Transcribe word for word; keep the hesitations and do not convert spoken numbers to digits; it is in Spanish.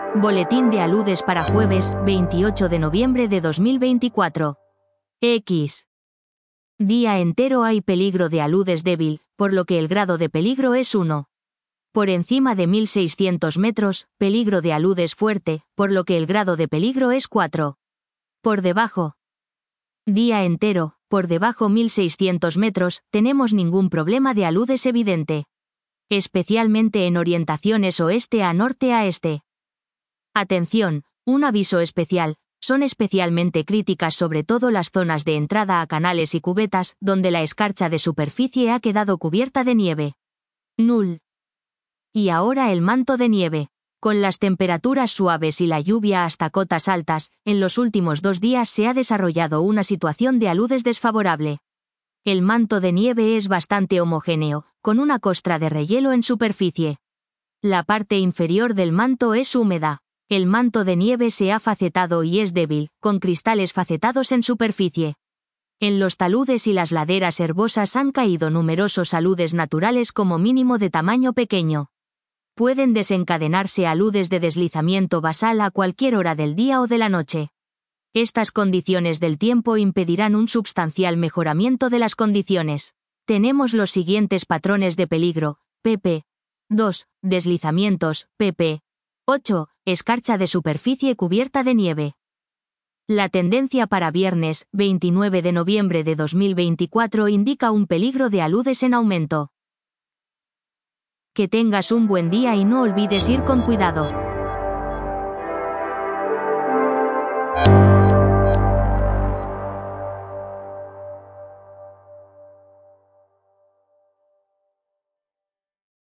Boletín de aludes para jueves, veintiocho de noviembre de dos mil veinticuatro. X. Día entero hay peligro de aludes débil, por lo que el grado de peligro es uno. Por encima de mil seiscientos metros, peligro de aludes fuerte, por lo que el grado de peligro es cuatro. Por debajo. Día entero, por debajo mil seiscientos metros, tenemos ningún problema de aludes evidente. Especialmente en orientaciones oeste a norte a este. Atención, un aviso especial, son especialmente críticas sobre todo las zonas de entrada a canales y cubetas, donde la escarcha de superficie ha quedado cubierta de nieve. Null. Y ahora el manto de nieve. Con las temperaturas suaves y la lluvia hasta cotas altas, en los últimos dos días se ha desarrollado una situación de aludes desfavorable. El manto de nieve es bastante homogéneo, con una costra de rehielo en superficie. La parte inferior del manto es húmeda. El manto de nieve se ha facetado y es débil, con cristales facetados en superficie. En los taludes y las laderas herbosas han caído numerosos aludes naturales como mínimo de tamaño pequeño. Pueden desencadenarse aludes de deslizamiento basal a cualquier hora del día o de la noche. Estas condiciones del tiempo impedirán un sustancial mejoramiento de las condiciones. Tenemos los siguientes patrones de peligro: pp dos, deslizamientos, pp ocho, escarcha de superficie cubierta de nieve. La tendencia para viernes, veintinueve de noviembre de dos mil veinticuatro indica un peligro de aludes en aumento. Que tengas un buen día y no olvides ir con cuidado.